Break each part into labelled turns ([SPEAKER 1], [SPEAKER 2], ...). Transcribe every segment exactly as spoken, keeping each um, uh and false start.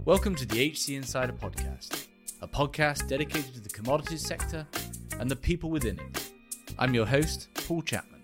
[SPEAKER 1] Welcome to the H C Insider Podcast, a podcast dedicated to the commodities sector and the people within it. I'm your host, Paul Chapman.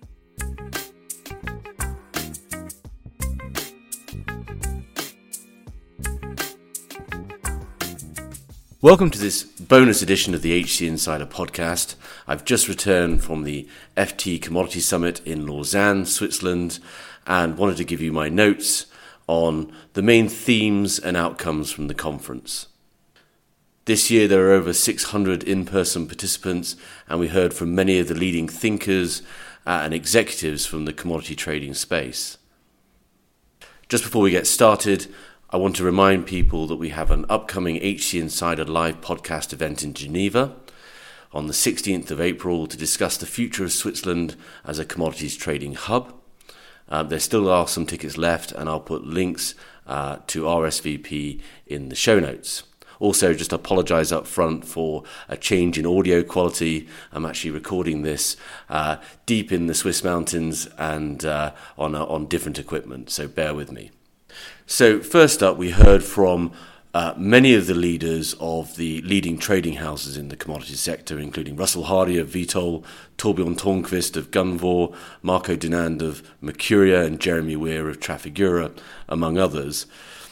[SPEAKER 1] Welcome to this bonus edition of the H C Insider Podcast. I've just returned from the F T Commodity Summit in Lausanne, Switzerland, and wanted to give you my notes on the main themes and outcomes from the conference. This year there are over six hundred in-person participants, and we heard from many of the leading thinkers uh, and executives from the commodity trading space. Just before we get started, I want to remind people that we have an upcoming H C Insider live podcast event in Geneva on the sixteenth of April to discuss the future of Switzerland as a commodities trading hub. Uh, there still are some tickets left, and I'll put links uh, to R S V P in the show notes. Also, just apologise up front for a change in audio quality. I'm actually recording this uh, deep in the Swiss mountains and uh, on uh, on different equipment, so bear with me. So first up, we heard from uh, many of the leaders of the leading trading houses in the commodities sector, including Russell Hardy of Vitol, Torbjörn Törnqvist of Gunvor, Marco Dinand of Mercuria, and Jeremy Weir of Trafigura, among others.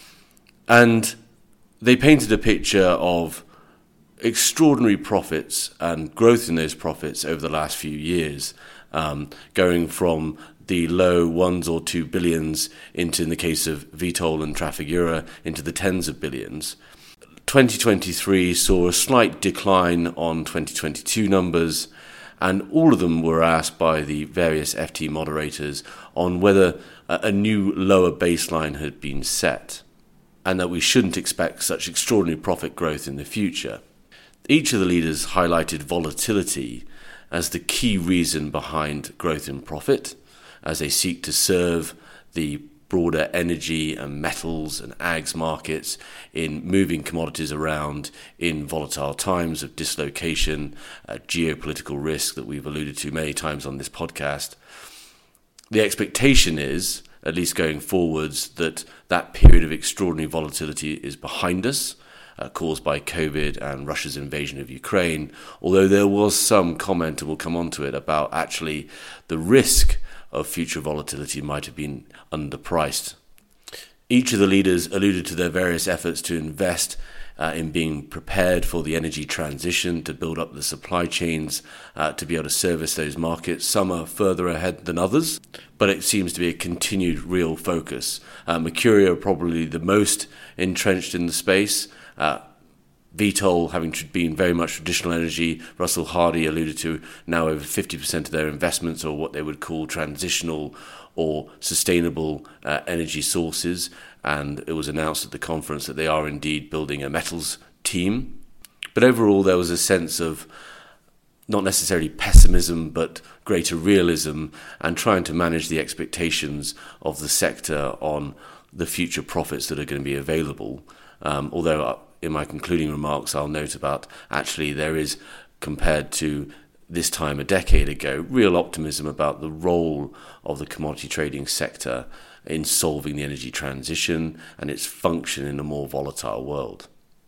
[SPEAKER 1] And they painted a picture of extraordinary profits and growth in those profits over the last few years, um, going from the low ones or two billions into, in the case of Vitol and Trafigura, into the tens of billions. twenty twenty-three saw a slight decline on twenty twenty-two numbers, and all of them were asked by the various F T moderators on whether a new lower baseline had been set, and that we shouldn't expect such extraordinary profit growth in the future. Each of the leaders highlighted volatility as the key reason behind growth in profit, as they seek to serve the broader energy and metals and ags markets in moving commodities around in volatile times of dislocation, uh, geopolitical risk that we've alluded to many times on this podcast. The expectation is, at least going forwards, that that period of extraordinary volatility is behind us, uh, caused by COVID and Russia's invasion of Ukraine, although there was some comment, and we'll come on to it, about actually the risk of future volatility might have been underpriced. Each of the leaders alluded to their various efforts to invest uh, in being prepared for the energy transition, to build up the supply chains, uh, to be able to service those markets. Some are further ahead than others, but it seems to be a continued real focus. Uh, Mercuria are probably the most entrenched in the space. Uh, Vitol, having been very much traditional energy, Russell Hardy alluded to now over fifty percent of their investments are what they would call transitional or sustainable uh, energy sources. And it was announced at the conference that they are indeed building a metals team. But overall, there was a sense of not necessarily pessimism, but greater realism, and trying to manage the expectations of the sector on the future profits that are going to be available. Um, although in my concluding remarks, I'll note about actually there is, compared to this time a decade ago, real optimism about the role of the commodity trading sector in solving the energy transition and its function in a more volatile world.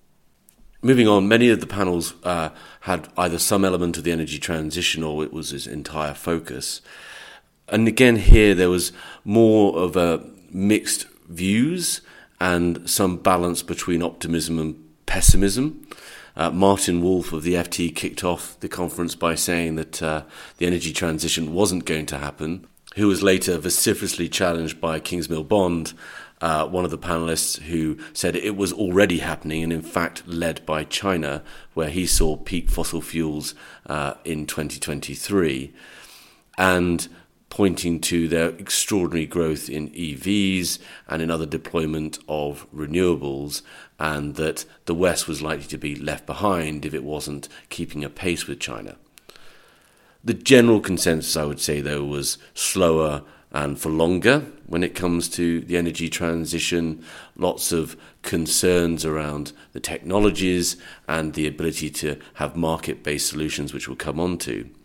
[SPEAKER 1] Moving on, many of the panels uh, had either some element of the energy transition or it was its entire focus. And again here there was more of a mixed views and some balance between optimism and pessimism. Uh, Martin Wolf of the F T kicked off the conference by saying that uh, the energy transition wasn't going to happen, who was later vociferously challenged by Kingsmill Bond, uh, one of the panelists, who said it was already happening and in fact led by China, where he saw peak fossil fuels uh, in twenty twenty-three, and pointing to their extraordinary growth in E Vs and in other deployment of renewables, and that the West was likely to be left behind if it wasn't keeping a pace with China. The general consensus, I would say, though, was slower and for longer when it comes to the energy transition. Lots of concerns around the technologies and the ability to have market-based solutions, which we'll come on to.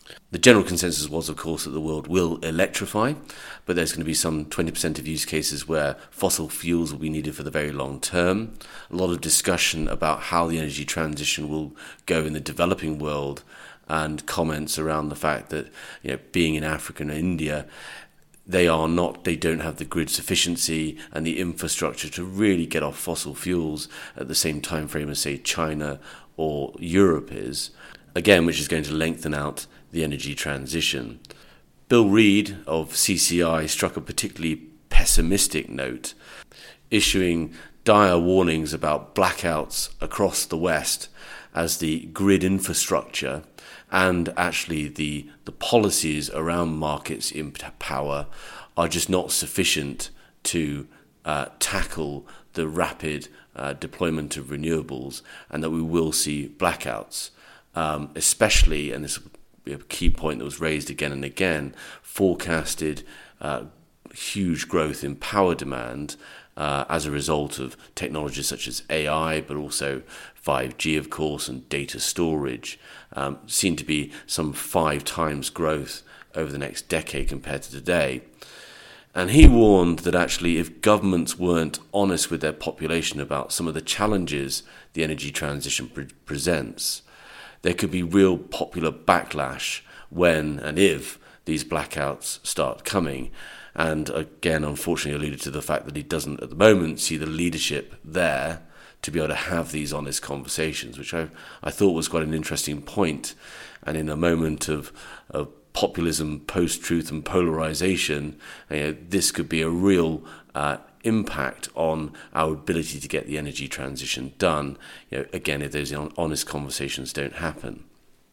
[SPEAKER 1] The general consensus was, of course, that the world will electrify, but there's going to be some twenty percent of use cases where fossil fuels will be needed for the very long term. A lot of discussion about how the energy transition will go in the developing world, and comments around the fact that, you know, being in Africa and India, they are not, they don't have the grid sufficiency and the infrastructure to really get off fossil fuels at the same time frame as, say, China or Europe is, again, which is going to lengthen out the energy transition. Bill Reid of C C I struck a particularly pessimistic note, issuing dire warnings about blackouts across the West as the grid infrastructure and actually the, the policies around markets in power are just not sufficient to uh, tackle the rapid uh, deployment of renewables, and that we will see blackouts, um, especially, and this is a key point that was raised again and again, forecasted uh, huge growth in power demand uh, as a result of technologies such as A I, but also five G, of course, and data storage, um, seem to be some five times growth over the next decade compared to today. And he warned that actually if governments weren't honest with their population about some of the challenges the energy transition pre- presents, there could be real popular backlash when and if these blackouts start coming. And again, unfortunately, alluded to the fact that he doesn't at the moment see the leadership there to be able to have these honest conversations, which I I thought was quite an interesting point. And in a moment of, of populism, post-truth and polarization, you know, this could be a real uh, impact on our ability to get the energy transition done, you know, again, if those honest conversations don't happen.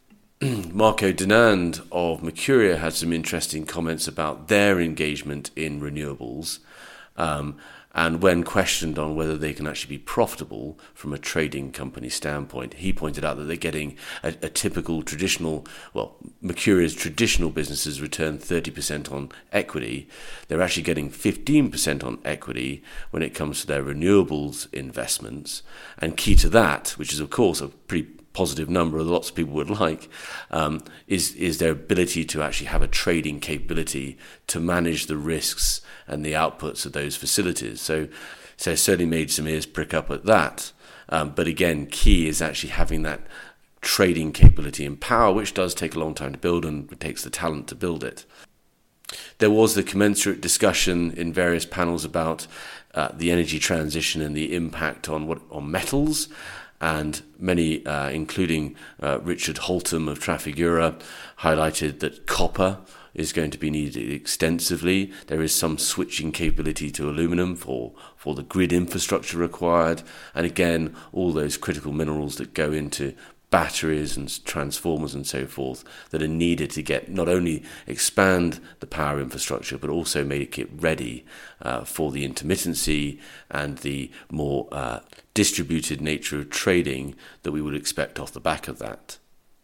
[SPEAKER 1] Marco Dinand of Mercuria had some interesting comments about their engagement in renewables, um, and when questioned on whether they can actually be profitable from a trading company standpoint, he pointed out that they're getting a, a typical traditional, well, Mercuria's traditional businesses return thirty percent on equity. They're actually getting fifteen percent on equity when it comes to their renewables investments. And key to that, which is, of course, a pretty positive number that lots of people would like, um, is is their ability to actually have a trading capability to manage the risks and the outputs of those facilities. So, so certainly made some ears prick up at that. Um, but again, key is actually having that trading capability and power, which does take a long time to build, and it takes the talent to build it. There was the commensurate discussion in various panels about uh, the energy transition and the impact on what on metals. And many, uh, including uh, Richard Holtham of Trafigura, highlighted that copper is going to be needed extensively. There is some switching capability to aluminum for, for the grid infrastructure required. And again, all those critical minerals that go into batteries and transformers and so forth that are needed to get not only expand the power infrastructure but also make it ready uh, for the intermittency and the more uh, distributed nature of trading that we would expect off the back of that.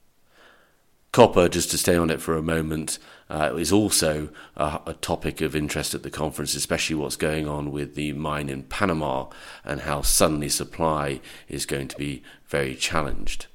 [SPEAKER 1] Copper, just to stay on it for a moment, uh, is also a, a topic of interest at the conference, especially what's going on with the mine in Panama and how suddenly supply is going to be very challenged.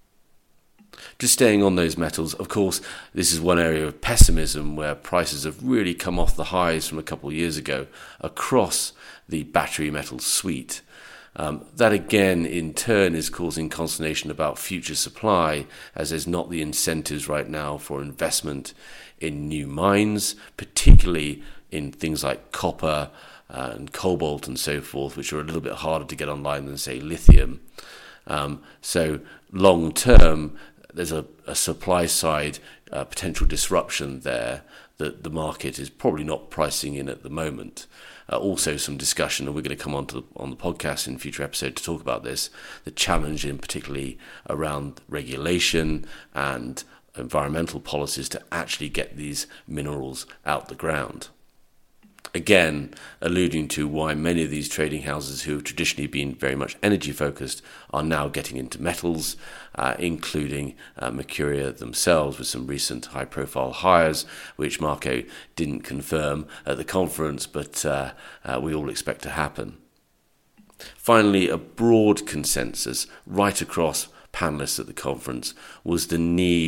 [SPEAKER 1] Just staying on those metals, of course, this is one area of pessimism where prices have really come off the highs from a couple of years ago across the battery metals suite. Um, that again, in turn, is causing consternation about future supply, as there's not the incentives right now for investment in new mines, particularly in things like copper uh, and cobalt and so forth, which are a little bit harder to get online than, say, lithium. Um, so long term, there's a, a supply side uh, potential disruption there that the market is probably not pricing in at the moment. Uh, also some discussion, and we're going to come on to the, on the podcast in future episode to talk about this, the challenge in particularly around regulation and environmental policies to actually get these minerals out the ground. Again, alluding to why many of these trading houses who have traditionally been very much energy focused are now getting into metals, uh, including uh, Mercuria themselves with some recent high profile hires, which Marco didn't confirm at the conference, but uh, uh, we all expect to happen. Finally, a broad consensus right across panelists at the conference was the need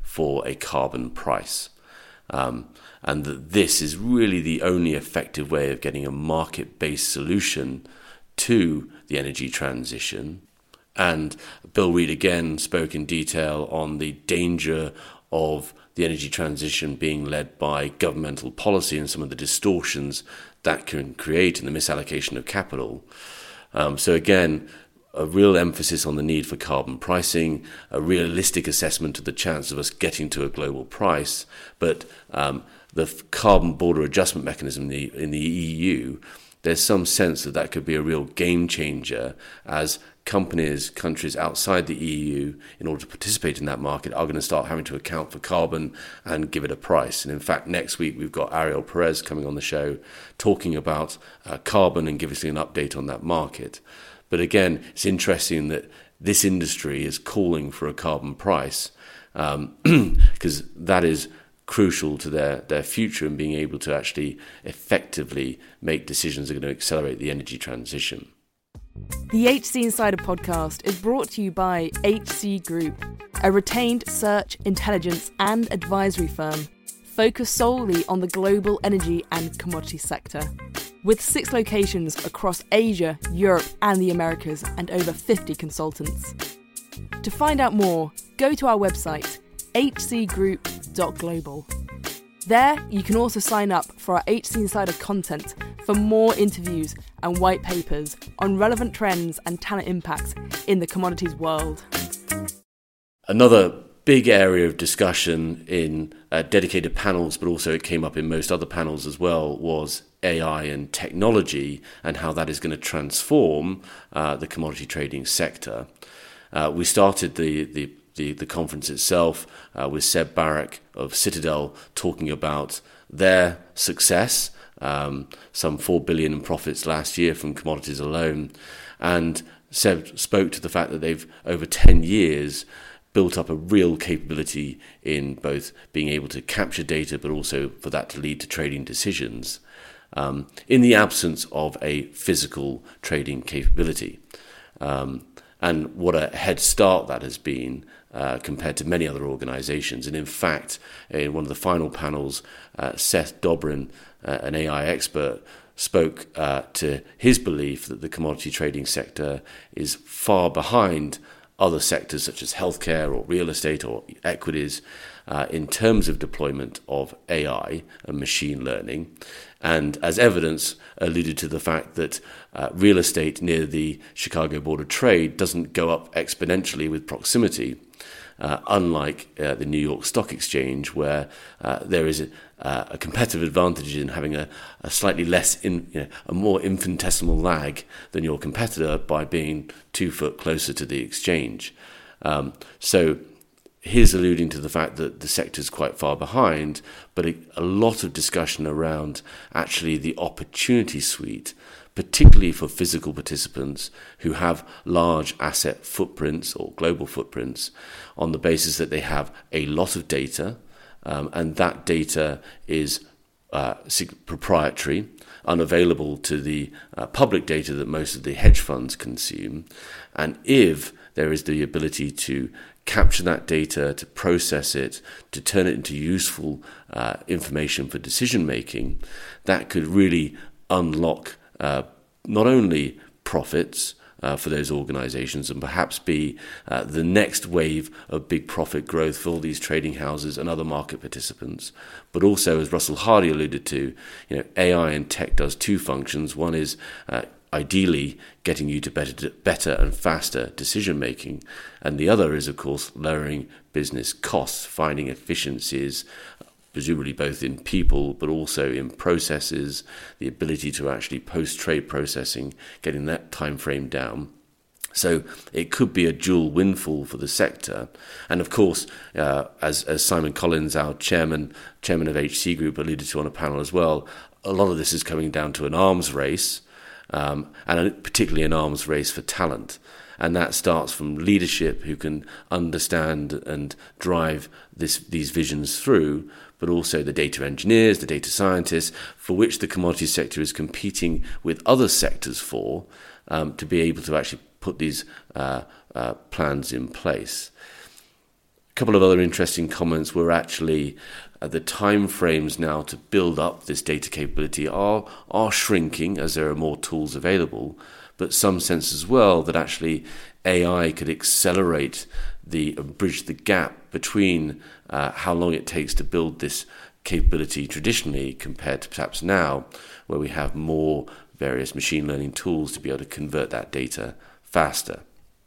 [SPEAKER 1] for a carbon price. Um, and that this is really the only effective way of getting a market-based solution to the energy transition. And Bill Reid again spoke in detail on the danger of the energy transition being led by governmental policy and some of the distortions that can create in the misallocation of capital. Um, so again, a real emphasis on the need for carbon pricing, a realistic assessment of the chance of us getting to a global price, but um, the carbon border adjustment mechanism in the, in the E U, there's some sense that that could be a real game changer as companies, countries outside the E U, in order to participate in that market, are going to start having to account for carbon and give it a price. And in fact, next week we've got Ariel Perez coming on the show talking about uh, carbon and giving us an update on that market. But again, it's interesting that this industry is calling for a carbon price because um, that is crucial to their, their future and being able to actually effectively make decisions that are going to accelerate the energy transition.
[SPEAKER 2] The H C Insider podcast is brought to you by H C Group, a retained search, intelligence and advisory firm focused solely on the global energy and commodity sector. With six locations across Asia, Europe and the Americas and over fifty consultants. To find out more, go to our website, h c group dot global. There, you can also sign up for our H C Insider content for more interviews and white papers on relevant trends and talent impacts in the commodities world.
[SPEAKER 1] Another big area of discussion in uh, dedicated panels, but also it came up in most other panels as well, was A I and technology and how that is going to transform uh, the commodity trading sector. Uh, we started the, the The, the conference itself uh, with Seb Barak of Citadel talking about their success, um, some four billion dollars in profits last year from commodities alone. And Seb spoke to the fact that they've, over ten years, built up a real capability in both being able to capture data, but also for that to lead to trading decisions um, in the absence of a physical trading capability. Um, and what a head start that has been Uh, compared to many other organizations. And in fact, in one of the final panels, uh, Seth Dobrin, uh, an A I expert, spoke uh, to his belief that the commodity trading sector is far behind other sectors such as healthcare or real estate or equities uh, in terms of deployment of A I and machine learning. And as evidence, alluded to the fact that uh, real estate near the Chicago Board of Trade doesn't go up exponentially with proximity. Uh, unlike uh, the New York Stock Exchange, where uh, there is a, uh, a competitive advantage in having a, a slightly less, in, you know, a more infinitesimal lag than your competitor by being two foot closer to the exchange. Um, so he's alluding to the fact that the sector is quite far behind, but a, a lot of discussion around actually the opportunity suite, particularly for physical participants who have large asset footprints or global footprints, on the basis that they have a lot of data, um, and that data is uh, proprietary, unavailable to the uh, public data that most of the hedge funds consume. And if there is the ability to capture that data, to process it, to turn it into useful uh, information for decision making, that could really unlock uh, not only profits uh, for those organizations and perhaps be uh, the next wave of big profit growth for all these trading houses and other market participants, but also, as Russell Hardy alluded to, you know, A I and tech does two functions. One is uh, ideally getting you to better, better and faster decision making, and the other is, of course, lowering business costs, finding efficiencies, presumably both in people but also in processes, the ability to actually post-trade processing, getting that time frame down. So it could be a dual windfall for the sector. And of course, uh, as, as Simon Collins, our chairman, chairman of H C Group, alluded to on a panel as well, a lot of this is coming down to an arms race, um, and particularly an arms race for talent. And that starts from leadership who can understand and drive this, these visions through, but also the data engineers, the data scientists, for which the commodity sector is competing with other sectors for, um, to be able to actually put these uh, uh, plans in place. couple of other interesting comments were actually uh, the time frames now to build up this data capability are are shrinking as there are more tools available, but some sense as well that actually A I could accelerate the uh, bridge the gap between uh, how long it takes to build this capability traditionally compared to perhaps now, where we have more various machine learning tools to be able to convert that data faster.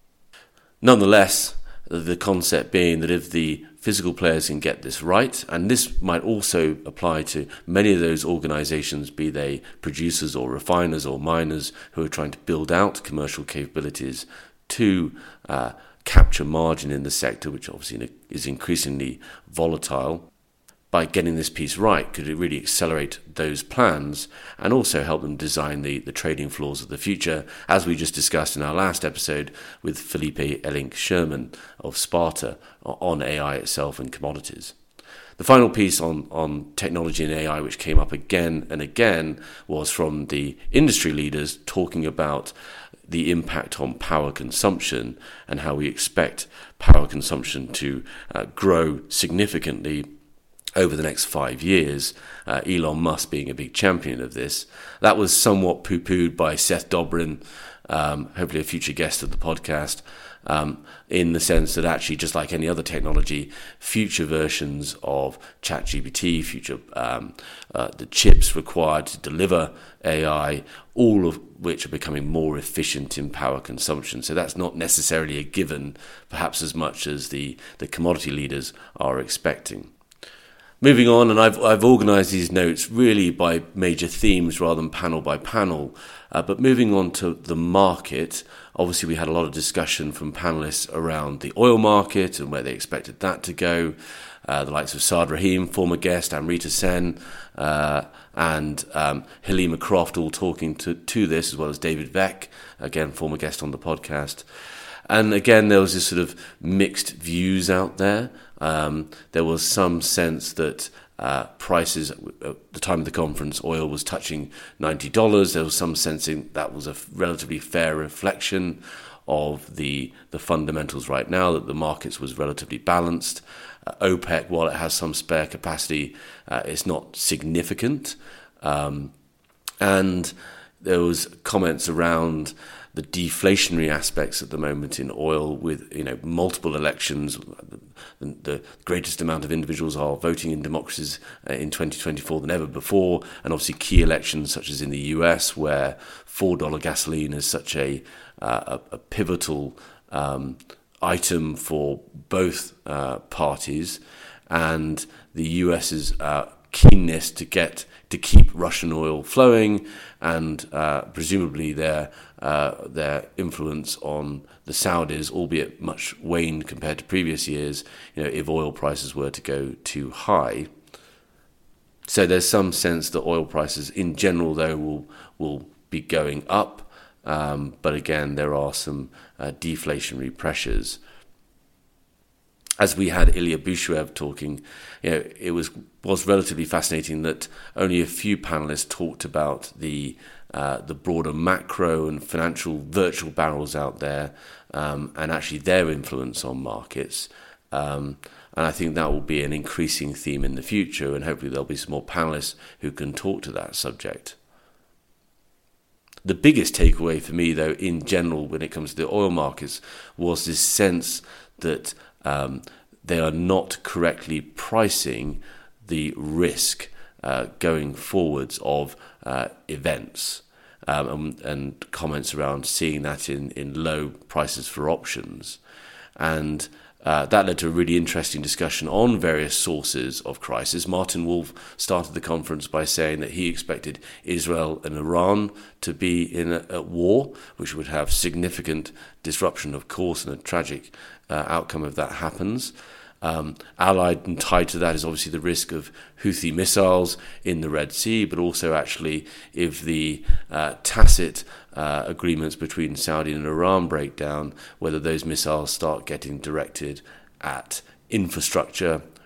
[SPEAKER 1] Nonetheless, the concept being that if the physical players can get this right, and this might also apply to many of those organizations, be they producers or refiners or miners who are trying to build out commercial capabilities to uh, capture margin in the sector, which obviously is increasingly volatile. By getting this piece right, could it really accelerate those plans and also help them design the, the trading floors of the future, as we just discussed in our last episode with Felipe Elink Sherman of Sparta on A I itself and commodities. The final piece on, on technology and A I, which came up again and again, was from the industry leaders talking about the impact on power consumption and how we expect power consumption to uh, grow significantly over the next five years, uh, Elon Musk being a big champion of this. That was somewhat poo-pooed by Seth Dobrin, um, hopefully a future guest of the podcast, um, in the sense that actually, just like any other technology, future versions of ChatGPT, future um, uh, the chips required to deliver A I, all of which are becoming more efficient in power consumption. So that's not necessarily a given, perhaps as much as the, the commodity leaders are expecting. Moving on, and I've I've organised these notes really by major themes rather than panel by panel. Uh, but moving on to the market, obviously we had a lot of discussion from panellists around the oil market and where they expected that to go. Uh, the likes of Saad Rahim, former guest, Amrita Sen, uh, and um, Helima Croft all talking to, to this, as well as David Veck, again, former guest on the podcast. And again, there was this sort of mixed views out there. Um, there was some sense that uh, prices at the time of the conference, oil was touching ninety dollars. There was some sensing that was a relatively fair reflection of the the fundamentals right now, that the markets was relatively balanced. Uh, OPEC, while it has some spare capacity, uh, it's not significant. Um, and there was comments around the deflationary aspects at the moment in oil, with you know multiple elections. The, the greatest amount of individuals are voting in democracies in twenty twenty-four than ever before, and obviously key elections such as in the U S, where four dollars gasoline is such a uh, a, a pivotal um, item for both uh, parties, and the US's uh, keenness to get to keep Russian oil flowing, and uh, presumably their uh, their influence on the Saudis, albeit much waned compared to previous years, you know, if oil prices were to go too high. So there's some sense that oil prices in general, though, will will be going up, um, but again, there are some uh, deflationary pressures. As we had Ilya Bushev talking, you know, it was was relatively fascinating that only a few panelists talked about the uh, the broader macro and financial virtual barrels out there, um, and actually their influence on markets. Um, and I think that will be an increasing theme in the future, and hopefully there'll be some more panelists who can talk to that subject. The biggest takeaway for me, though, in general, when it comes to the oil markets, was this sense that um, they are not correctly pricing the risk uh, going forwards of uh, events, um, and, and comments around seeing that in, in low prices for options. And uh, that led to a really interesting discussion on various sources of crisis. Martin Wolf started the conference by saying that he expected Israel and Iran to be in a, a war, which would have significant disruption, of course, and a tragic uh, outcome if that happens. Um, allied and tied to that is obviously the risk of Houthi missiles in the Red Sea, but also actually if the uh, tacit uh, agreements between Saudi and Iran break down, whether those missiles start getting directed at infrastructure,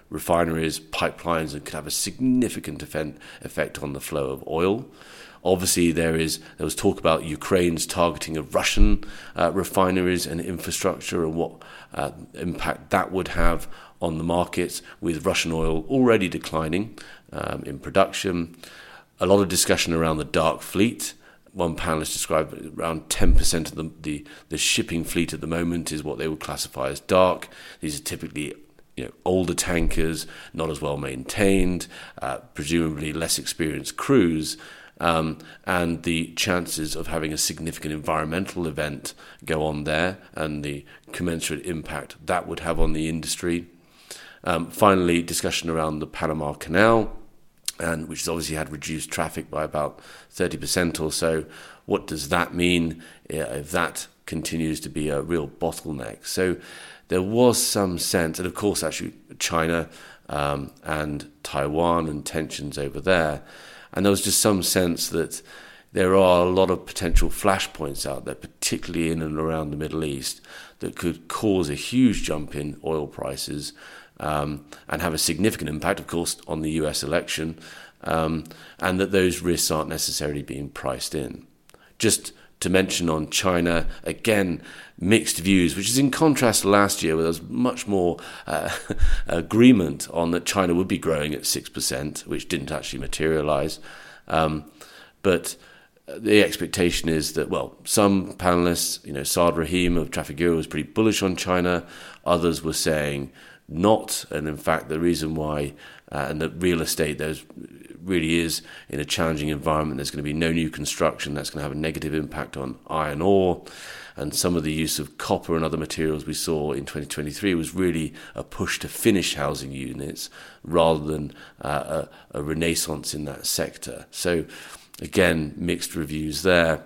[SPEAKER 1] refineries, pipelines, and could have a significant effect on the flow of oil. Obviously, there is there was talk about Ukraine's targeting of Russian uh, refineries and infrastructure and what uh, impact that would have on the markets, with Russian oil already declining um, in production. A lot of discussion around the dark fleet. One panelist described around ten percent of the, the, the shipping fleet at the moment is what they would classify as dark. These are typically you know, older tankers, not as well maintained, uh, presumably less experienced crews. Um, and the chances of having a significant environmental event go on there and the commensurate impact that would have on the industry. Um, finally, discussion around the Panama Canal, and which has obviously had reduced traffic by about thirty percent or so. What does that mean if that continues to be a real bottleneck? So there was some sense, and of course actually China um, and Taiwan and tensions over there. And there was just some sense that there are a lot of potential flashpoints out there, particularly in and around the Middle East, that could cause a huge jump in oil prices um, and have a significant impact, of course, on the U S election, um, and that those risks aren't necessarily being priced in. Just to mention on China, again, mixed views, which is in contrast to last year, where there was much more uh, agreement on that China would be growing at six percent, which didn't actually materialize. Um, but the expectation is that, well, some panelists, you know, Saad Rahim of Trafigura was pretty bullish on China. Others were saying not. And in fact, the reason why, uh, and that real estate, there's really is in a challenging environment. There's going to be no new construction. That's going to have a negative impact on iron ore. And some of the use of copper and other materials we saw in twenty twenty-three was really a push to finish housing units rather than uh, a, a renaissance in that sector. So again, mixed reviews there.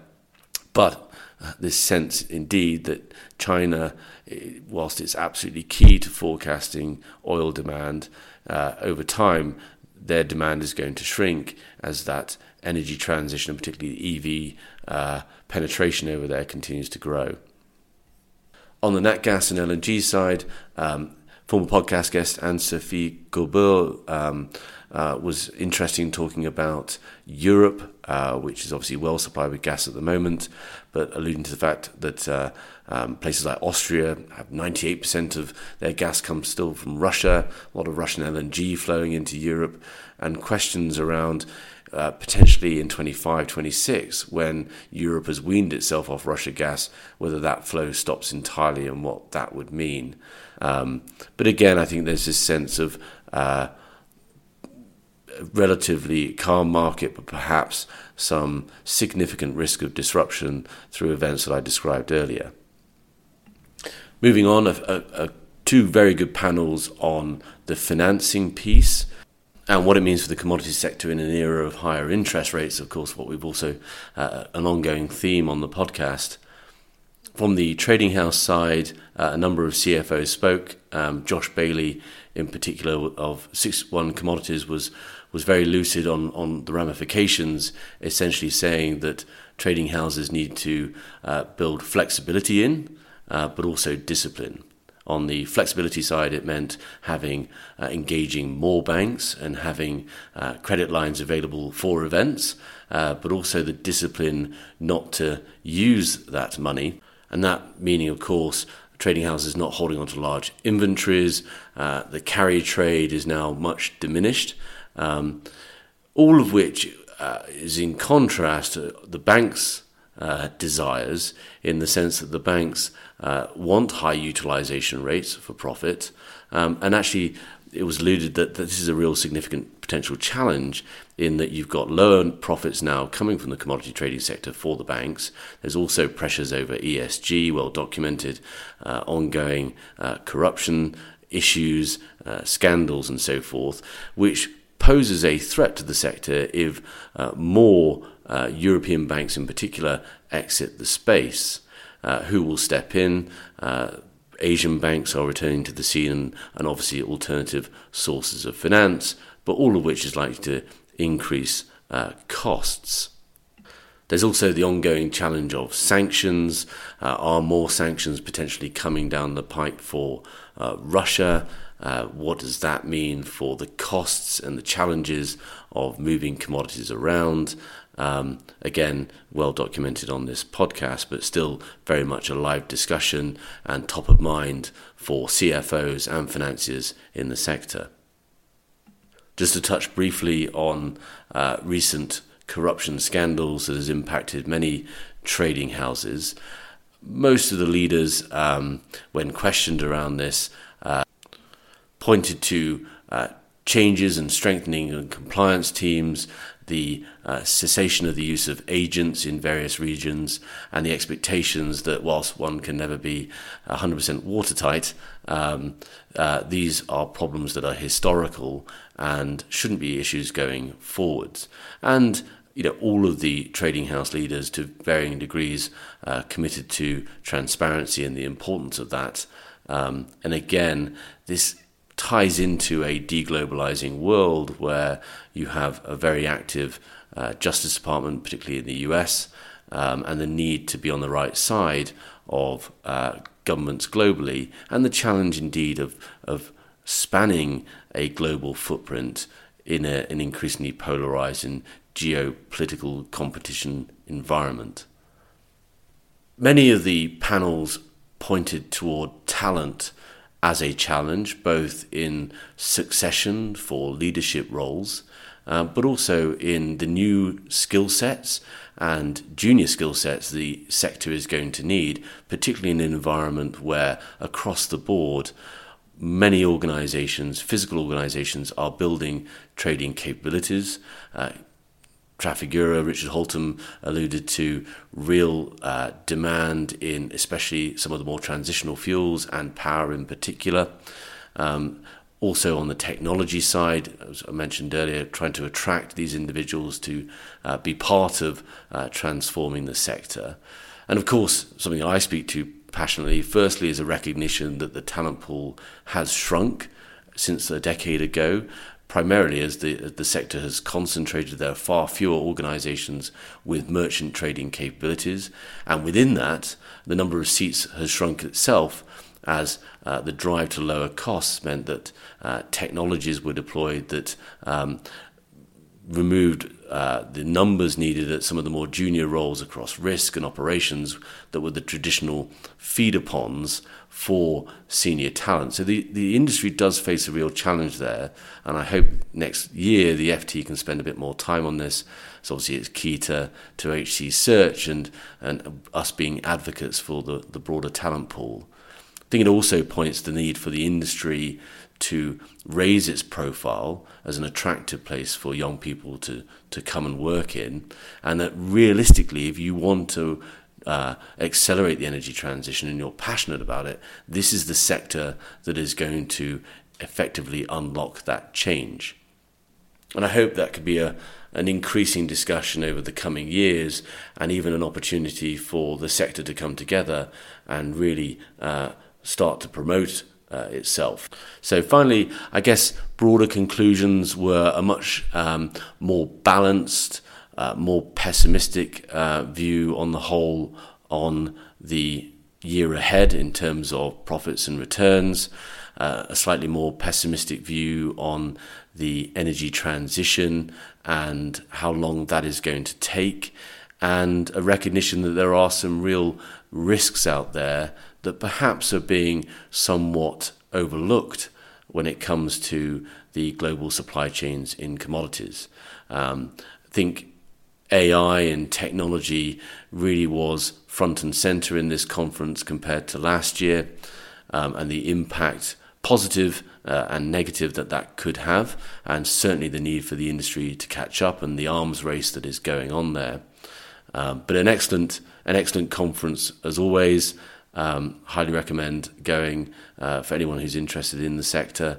[SPEAKER 1] But uh, this sense indeed that China, whilst it's absolutely key to forecasting oil demand uh, over time, their demand is going to shrink as that energy transition, and particularly E V uh, penetration over there, continues to grow. On the nat gas and L N G side, um, former podcast guest Anne-Sophie Gobert um, uh, was interesting talking about Europe, uh, which is obviously well supplied with gas at the moment, but alluding to the fact that uh, um, places like Austria have ninety-eight percent of their gas comes still from Russia, a lot of Russian L N G flowing into Europe, and questions around uh, potentially in twenty-five, twenty-six, when Europe has weaned itself off Russia gas, whether that flow stops entirely and what that would mean. Um, but again, I think there's this sense of uh, relatively calm market, but perhaps some significant risk of disruption through events that I described earlier. Moving on, a, a, a, two very good panels on the financing piece and what it means for the commodity sector in an era of higher interest rates, of course, what we've also, uh, an ongoing theme on the podcast. From the trading house side, uh, a number of C F Os spoke. Um, Josh Bailey, in particular, of six one Commodities, was was very lucid on, on the ramifications, essentially saying that trading houses need to uh, build flexibility in, uh, but also discipline. On the flexibility side, it meant having uh, engaging more banks and having uh, credit lines available for events, uh, but also the discipline not to use that money. And that meaning, of course, trading houses not holding onto large inventories. Uh, the carry trade is now much diminished, um, all of which uh, is in contrast to the banks' uh, desires, in the sense that the banks uh, want high utilization rates for profit. Um, and actually, it was alluded that, that this is a real significant potential challenge, in that you've got lower profits now coming from the commodity trading sector for the banks. There's also pressures over E S G, well documented, uh, ongoing uh, corruption issues, uh, scandals and so forth, which poses a threat to the sector if uh, more uh, European banks in particular exit the space. Uh, who will step in? Uh, Asian banks are returning to the scene, and, and obviously alternative sources of finance, but all of which is likely to increase uh, costs. There's also the ongoing challenge of sanctions. Uh, are more sanctions potentially coming down the pike for uh, Russia? Uh, what does that mean for the costs and the challenges of moving commodities around? Um, again, well documented on this podcast, but still very much a live discussion and top of mind for C F Os and financiers in the sector. Just to touch briefly on uh, recent corruption scandals that has impacted many trading houses. Most of the leaders, um, when questioned around this, uh, pointed to uh, changes and strengthening of compliance teams, the uh, cessation of the use of agents in various regions, and the expectations that whilst one can never be one hundred percent watertight, um, uh, these are problems that are historical and shouldn't be issues going forwards. And you know, all of the trading house leaders, to varying degrees, uh, committed to transparency and the importance of that. Um, and again, this ties into a deglobalizing world where you have a very active uh, Justice Department, particularly in the U S, um, and the need to be on the right side of uh, governments globally, and the challenge indeed of, of spanning a global footprint in a, an increasingly polarized and geopolitical competition environment. Many of the panels pointed toward talent as a challenge, both in succession for leadership roles, uh, but also in the new skill sets and junior skill sets the sector is going to need, particularly in an environment where across the board many organizations, physical organizations, are building trading capabilities. Uh, Trafigura, Richard Holtham alluded to real uh, demand in especially some of the more transitional fuels and power in particular. Um, also on the technology side, as I mentioned earlier, trying to attract these individuals to uh, be part of uh, transforming the sector. And of course, something I speak to passionately, firstly, is a recognition that the talent pool has shrunk since a decade ago, primarily as the the sector has concentrated. There are far fewer organisations with merchant trading capabilities, and within that, the number of seats has shrunk itself as uh, the drive to lower costs meant that uh, technologies were deployed that um, removed uh, the numbers needed at some of the more junior roles across risk and operations that were the traditional feeder ponds for senior talent. So the, the industry does face a real challenge there, and I hope next year the F T can spend a bit more time on this. So obviously it's key to, to H C Search and, and us being advocates for the, the broader talent pool. I think it also points to the need for the industry to raise its profile as an attractive place for young people to, to come and work in, and that realistically, if you want to uh, accelerate the energy transition and you're passionate about it, this is the sector that is going to effectively unlock that change. And I hope that could be a an increasing discussion over the coming years, and even an opportunity for the sector to come together and really uh, start to promote Uh, itself. So finally, I guess broader conclusions were a much um, more balanced, uh, more pessimistic uh, view on the whole on the year ahead in terms of profits and returns, uh, a slightly more pessimistic view on the energy transition and how long that is going to take, and a recognition that there are some real risks out there that perhaps are being somewhat overlooked when it comes to the global supply chains in commodities. Um, I think A I and technology really was front and center in this conference compared to last year, um, and the impact, positive uh, and negative, that that could have, and certainly the need for the industry to catch up and the arms race that is going on there. Um, but an excellent, an excellent conference as always. Um, highly recommend going uh, for anyone who's interested in the sector,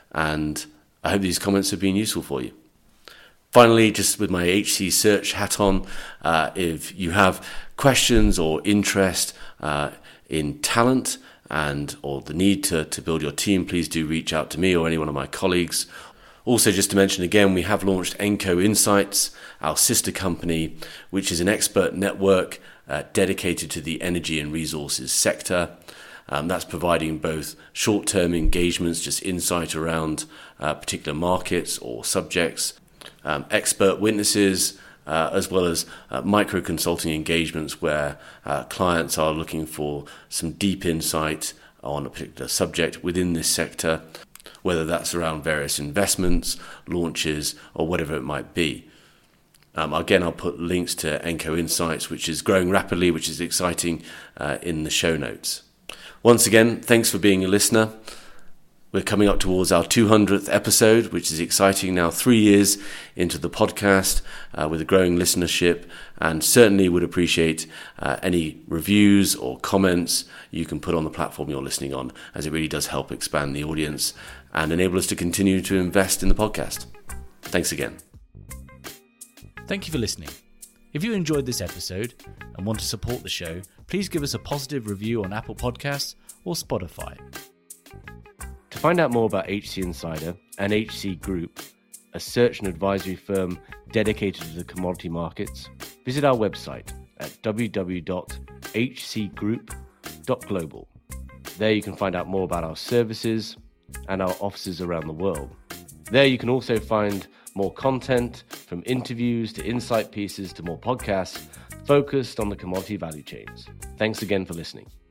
[SPEAKER 1] and I hope these comments have been useful for you. Finally, just with my H C Search hat on, uh, if you have questions or interest uh, in talent and or the need to, to build your team, please do reach out to me or any one of my colleagues. Also, just to mention again, we have launched Enco Insights, our sister company, which is an expert network uh, dedicated to the energy and resources sector. Um, that's providing both short-term engagements, just insight around uh, particular markets or subjects, um, expert witnesses, uh, as well as uh, micro-consulting engagements where uh, clients are looking for some deep insight on a particular subject within this sector, whether that's around various investments, launches, or whatever it might be. Um, again, I'll put links to Enco Insights, which is growing rapidly, which is exciting, uh, in the show notes. Once again, thanks for being a listener. We're coming up towards our two hundredth episode, which is exciting now, three years into the podcast uh, with a growing listenership, and certainly would appreciate uh, any reviews or comments you can put on the platform you're listening on, as it really does help expand the audience and enable us to continue to invest in the podcast. Thanks again.
[SPEAKER 3] Thank you for listening. If you enjoyed this episode and want to support the show, please give us a positive review on Apple Podcasts or Spotify.
[SPEAKER 1] To find out more about H C Insider and H C Group, a search and advisory firm dedicated to the commodity markets, visit our website at w w w dot h c group dot global. There you can find out more about our services and our offices around the world. There you can also find more content, from interviews to insight pieces to more podcasts focused on the commodity value chains. Thanks again for listening.